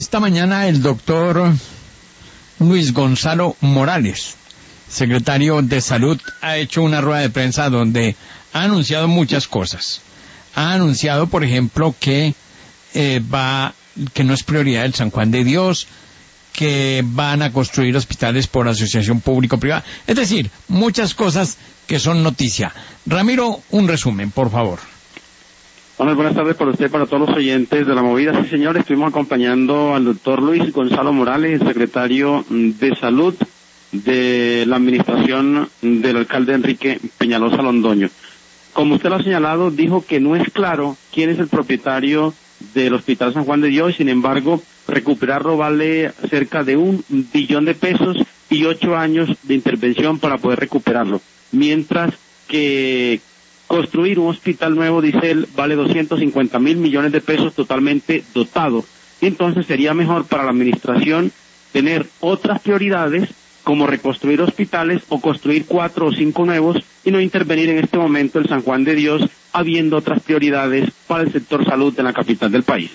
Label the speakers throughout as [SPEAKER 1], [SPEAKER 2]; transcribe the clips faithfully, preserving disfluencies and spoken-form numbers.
[SPEAKER 1] Esta mañana el doctor Luis Gonzalo Morales, secretario de Salud, ha hecho una rueda de prensa donde ha anunciado muchas cosas. Ha anunciado, por ejemplo, que eh, va, que no es prioridad el San Juan de Dios, que van a construir hospitales por asociación público-privada. Es decir, muchas cosas que son noticia. Ramiro, un resumen, por favor.
[SPEAKER 2] Bueno, buenas tardes para usted, para todos los oyentes de La Movida. Sí, señor, estuvimos acompañando al doctor Luis Gonzalo Morales, el secretario de Salud de la administración del alcalde Enrique Peñalosa Londoño. Como usted lo ha señalado, dijo que no es claro quién es el propietario del Hospital San Juan de Dios, sin embargo, recuperarlo vale cerca de un billón de pesos y ocho años de intervención para poder recuperarlo. Mientras que construir un hospital nuevo, dice él, vale doscientos cincuenta mil millones de pesos totalmente dotado. Entonces sería mejor para la administración tener otras prioridades como reconstruir hospitales o construir cuatro o cinco nuevos y no intervenir en este momento el San Juan de Dios, habiendo otras prioridades para el sector salud en la capital del país.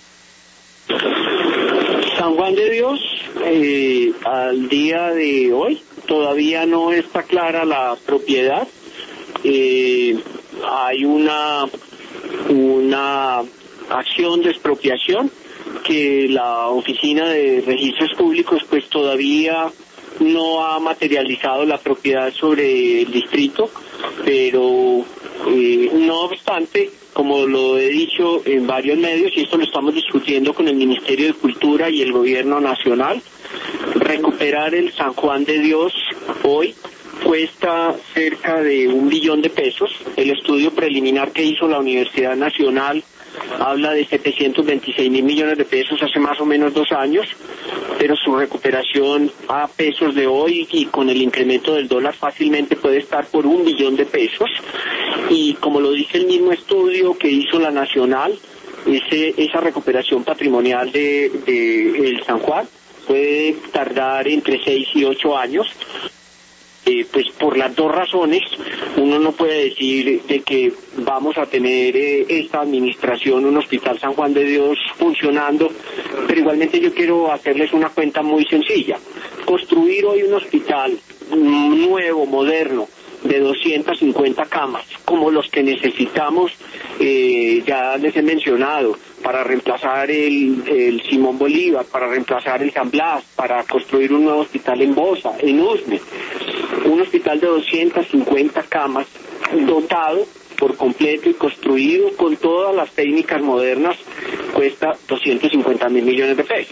[SPEAKER 3] San Juan de Dios, eh, al día de hoy, todavía no está clara la propiedad. Eh, hay una, una acción de expropiación que la Oficina de Registros Públicos pues todavía no ha materializado la propiedad sobre el distrito, pero eh, no obstante, como lo he dicho en varios medios, y esto lo estamos discutiendo con el Ministerio de Cultura y el Gobierno Nacional, recuperar el San Juan de Dios hoy cuesta cerca de un billón de pesos. El estudio preliminar que hizo la Universidad Nacional habla de setecientos veintiséis mil millones de pesos hace más o menos dos años, pero su recuperación a pesos de hoy y con el incremento del dólar fácilmente puede estar por un billón de pesos. Y como lo dice el mismo estudio que hizo la Nacional, ese, esa recuperación patrimonial de, de el San Juan puede tardar entre seis y ocho años. Eh, pues por las dos razones, uno no puede decir de que vamos a tener eh, esta administración, un Hospital San Juan de Dios funcionando, pero igualmente yo quiero hacerles una cuenta muy sencilla. Construir hoy un hospital nuevo, moderno, de doscientas cincuenta camas, como los que necesitamos, eh, ya les he mencionado, para reemplazar el, el Simón Bolívar, para reemplazar el San Blas, para construir un nuevo hospital en Bosa, en Usme. Un hospital de doscientas cincuenta camas, dotado por completo y construido con todas las técnicas modernas, cuesta doscientos cincuenta mil millones de pesos.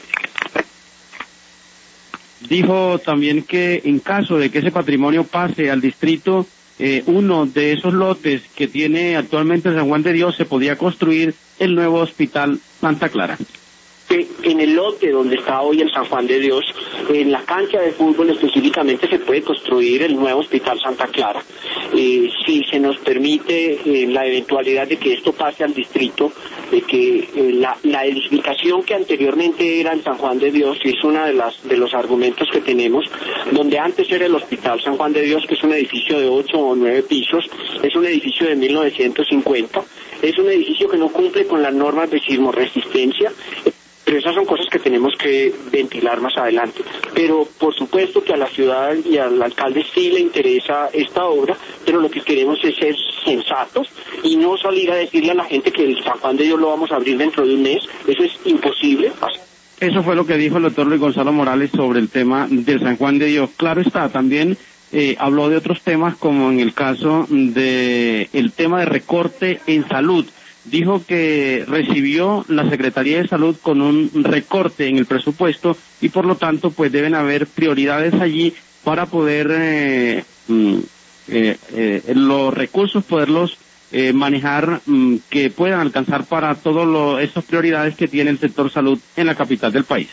[SPEAKER 2] Dijo también que en caso de que ese patrimonio pase al distrito, eh, uno de esos lotes que tiene actualmente San Juan de Dios se podía construir el nuevo Hospital Santa Clara.
[SPEAKER 3] En el lote donde está hoy el San Juan de Dios, en la cancha de fútbol específicamente, se puede construir el nuevo Hospital Santa Clara. Eh, si se nos permite, eh, la eventualidad de que esto pase al distrito, de que eh, la, la edificación que anteriormente era el San Juan de Dios, y es uno de, las, de los argumentos que tenemos, donde antes era el Hospital San Juan de Dios, que es un edificio de ocho o nueve pisos, es un edificio de mil novecientos cincuenta, es un edificio que no cumple con las normas de sismoresistencia. Pero esas son cosas que tenemos que ventilar más adelante. Pero por supuesto que a la ciudad y al alcalde sí le interesa esta obra, pero lo que queremos es ser sensatos y no salir a decirle a la gente que el San Juan de Dios lo vamos a abrir dentro de un mes. Eso es imposible.
[SPEAKER 2] Eso fue lo que dijo el doctor Luis Gonzalo Morales sobre el tema del San Juan de Dios. Claro está, también eh, habló de otros temas como en el caso de el tema de recorte en salud. Dijo que recibió la Secretaría de Salud con un recorte en el presupuesto y por lo tanto pues deben haber prioridades allí para poder eh, eh, eh, los recursos poderlos eh, manejar, mm, que puedan alcanzar para todas esas prioridades que tiene el sector salud en la capital del país.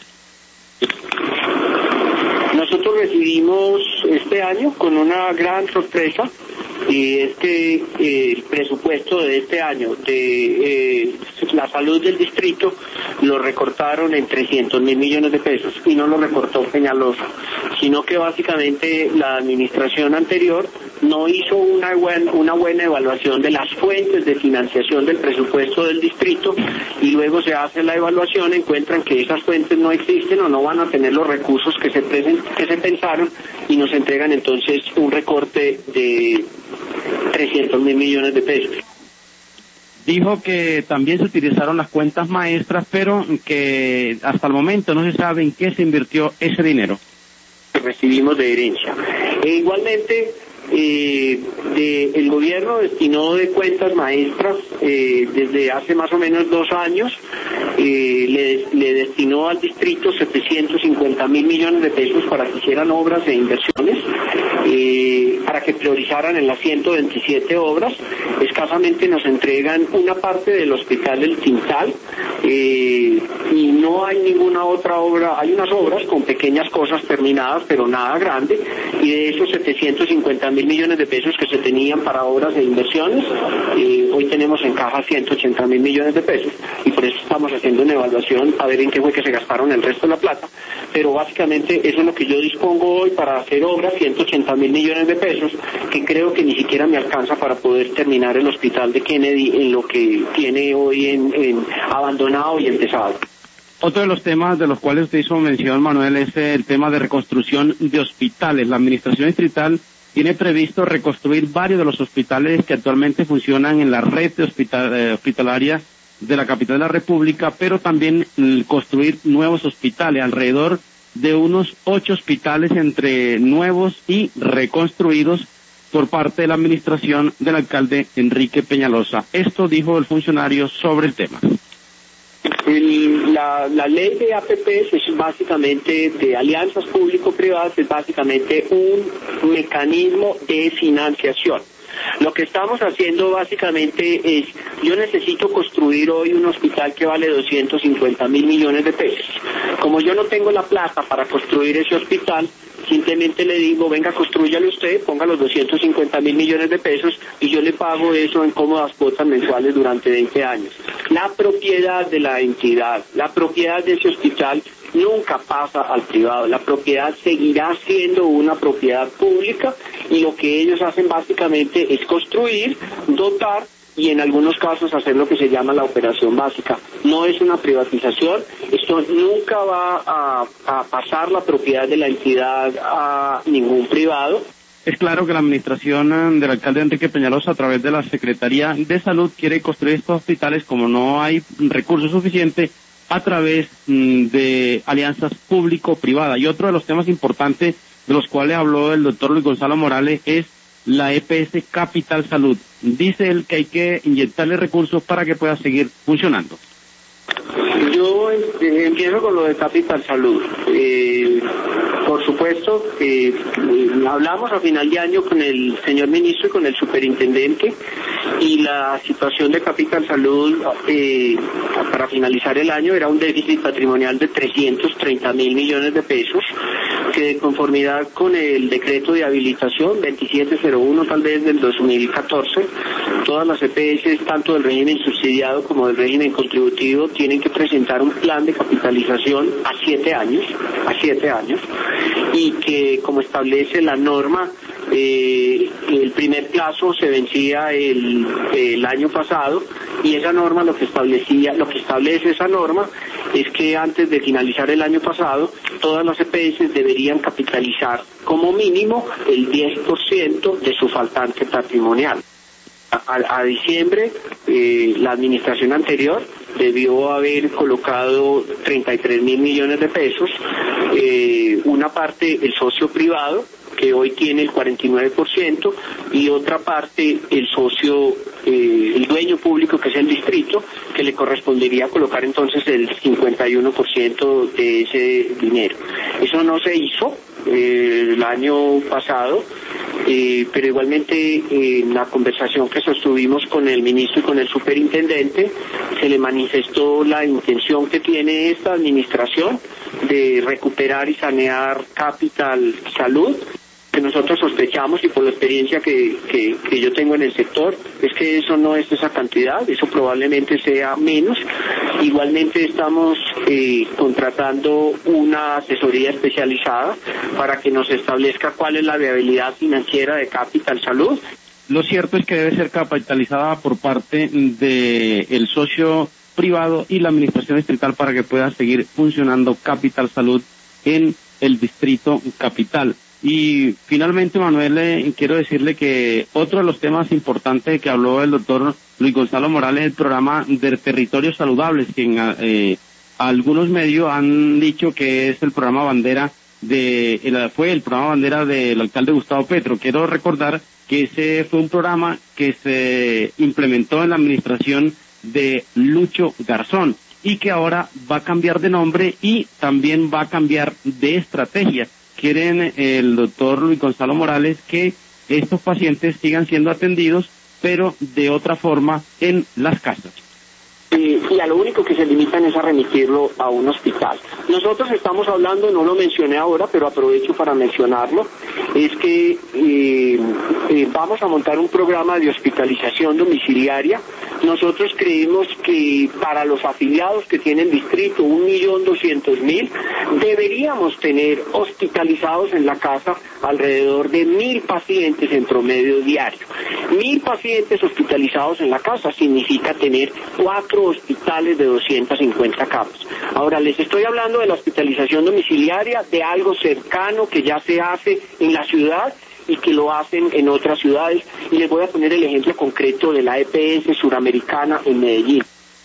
[SPEAKER 3] Nosotros recibimos este año con una gran sorpresa, y es que eh, el presupuesto de este año de eh, la salud del distrito lo recortaron en trescientos mil millones de pesos, y no lo recortó Peñalosa, sino que básicamente la administración anterior no hizo una buena, una buena evaluación de las fuentes de financiación del presupuesto del distrito, y luego se hace la evaluación, encuentran que esas fuentes no existen o no van a tener los recursos que se, presen, que se pensaron, y nos entregan entonces un recorte de trescientos mil millones de pesos.
[SPEAKER 2] Dijo que también se utilizaron las cuentas maestras, pero que hasta el momento no se sabe en qué se invirtió ese dinero
[SPEAKER 3] que recibimos de herencia. E igualmente, eh, de, el gobierno destinó de cuentas maestras eh, desde hace más o menos dos años, eh, le, le destinó al distrito setecientos cincuenta mil millones de pesos para que hicieran obras e inversiones, eh, para que priorizaran en las ciento veintisiete obras. Escasamente nos entregan una parte del hospital del Tintal, eh, y no hay ninguna otra obra. Hay unas obras con pequeñas cosas terminadas, pero nada grande, y de esos setecientos cincuenta mil millones de pesos que se tenían para obras e inversiones, eh, hoy tenemos en caja ciento ochenta mil millones de pesos, y por eso estamos haciendo una evaluación a ver en qué fue que se gastaron el resto de la plata. Pero básicamente eso es lo que yo dispongo hoy para hacer obras, ciento ochenta mil millones de pesos, que creo que ni siquiera me alcanza para poder terminar el hospital de Kennedy en lo que tiene hoy en, en abandonado y empezado.
[SPEAKER 2] Otro de los temas de los cuales usted hizo mención, Manuel, es el tema de reconstrucción de hospitales. La administración distrital tiene previsto reconstruir varios de los hospitales que actualmente funcionan en la red de hospital, eh, hospitalaria de la capital de la República, pero también mm, construir nuevos hospitales, alrededor de unos ocho hospitales entre nuevos y reconstruidos por parte de la administración del alcalde Enrique Peñalosa. Esto dijo el funcionario sobre el tema.
[SPEAKER 3] El, la, la ley de A P P es básicamente, de alianzas público-privadas, es básicamente un mecanismo de financiación. Lo que estamos haciendo básicamente es, yo necesito construir hoy un hospital que vale doscientos cincuenta mil millones de pesos. Como yo no tengo la plata para construir ese hospital, simplemente le digo, venga, construyale usted, ponga los doscientos cincuenta mil millones de pesos y yo le pago eso en cómodas cuotas mensuales durante veinte años. La propiedad de la entidad, la propiedad de ese hospital nunca pasa al privado. La propiedad seguirá siendo una propiedad pública, y lo que ellos hacen básicamente es construir, dotar y en algunos casos hacer lo que se llama la operación básica. No es una privatización, esto nunca va a, a pasar la propiedad de la entidad a ningún privado.
[SPEAKER 2] Es claro que la administración del alcalde Enrique Peñalosa, a través de la Secretaría de Salud, quiere construir estos hospitales, como no hay recursos suficientes, a través mmm, de alianzas público-privadas. Y otro de los temas importantes de los cuales habló el doctor Luis Gonzalo Morales es la E P S Capital Salud. Dice él que hay que inyectarle recursos para que pueda seguir funcionando.
[SPEAKER 3] Yo eh, empiezo con lo de Capital Salud. Eh, por supuesto, eh, hablamos a final de año con el señor ministro y con el superintendente, y la situación de Capital Salud eh, para finalizar el año era un déficit patrimonial de trescientos treinta mil millones de pesos, que de conformidad con el decreto de habilitación veintisiete cero uno tal vez del dos mil catorce, todas las E P S, tanto del régimen subsidiado como del régimen contributivo, tienen que presentar un plan de capitalización a siete años, a siete años, y que, como establece la norma, eh, el primer plazo se vencía el, el año pasado, y esa norma lo que establecía, lo que establece esa norma es que antes de finalizar el año pasado, todas las E P S deberían capitalizar como mínimo el diez por ciento de su faltante patrimonial. A, a diciembre, eh, la administración anterior debió haber colocado treinta y tres mil millones de pesos, eh, una parte el socio privado, que hoy tiene el cuarenta y nueve por ciento, y otra parte el socio, eh, el dueño público, que es el distrito, que le correspondería colocar entonces el cincuenta y uno por ciento de ese dinero. Eso no se hizo eh, el año pasado, eh, pero igualmente eh, en la conversación que sostuvimos con el ministro y con el superintendente, se le manifestó la intención que tiene esta administración de recuperar y sanear Capital Salud. que nosotros sospechamos y por la experiencia que, que, que yo tengo en el sector, es que eso no es esa cantidad, eso probablemente sea menos. Igualmente estamos eh, contratando una asesoría especializada para que nos establezca cuál es la viabilidad financiera de Capital Salud.
[SPEAKER 2] Lo cierto es que debe ser capitalizada por parte del socio privado y la administración distrital para que pueda seguir funcionando Capital Salud en el distrito capital. Y finalmente, Manuel, eh, quiero decirle que otro de los temas importantes que habló el doctor Luis Gonzalo Morales es el programa de territorios saludables, que en eh, algunos medios han dicho que es el programa bandera de el, fue el programa bandera del alcalde Gustavo Petro. Quiero recordar que ese fue un programa que se implementó en la administración de Lucho Garzón y que ahora va a cambiar de nombre y también va a cambiar de estrategia. Quieren el doctor Luis Gonzalo Morales que estos pacientes sigan siendo atendidos, pero de otra forma en las casas.
[SPEAKER 3] Y, y a lo único que se limitan es a remitirlo a un hospital. Nosotros estamos hablando, no lo mencioné ahora, pero aprovecho para mencionarlo, es que eh, eh, vamos a montar un programa de hospitalización domiciliaria. Nosotros creemos que para los afiliados que tienen distrito, un millón doscientos mil, deberíamos tener hospitalizados en la casa alrededor de mil pacientes en promedio diario. Mil pacientes hospitalizados en la casa significa tener cuatro hospitales de doscientas cincuenta camas. Ahora, les estoy hablando de la hospitalización domiciliaria, de algo cercano que ya se hace en la ciudad y que lo hacen en otras ciudades. Y les voy a poner el ejemplo concreto de la E P S suramericana en Medellín.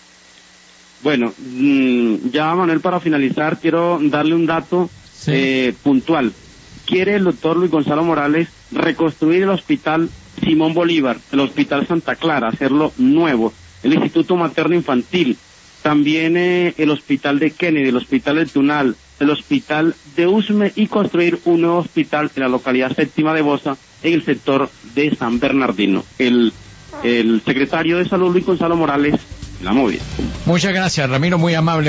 [SPEAKER 2] Bueno, ya Manuel, para finalizar, quiero darle un dato sí. eh, puntual. Quiere el doctor Luis Gonzalo Morales reconstruir el hospital Simón Bolívar, el hospital Santa Clara, hacerlo nuevo, el Instituto Materno Infantil, también eh, el hospital de Kennedy, el hospital del Tunal, el hospital de Usme y construir un nuevo hospital en la localidad séptima de Bosa, en el sector de San Bernardino. El, el secretario de Salud, Luis Gonzalo Morales, La Movida.
[SPEAKER 1] Muchas gracias, Ramiro, muy amable.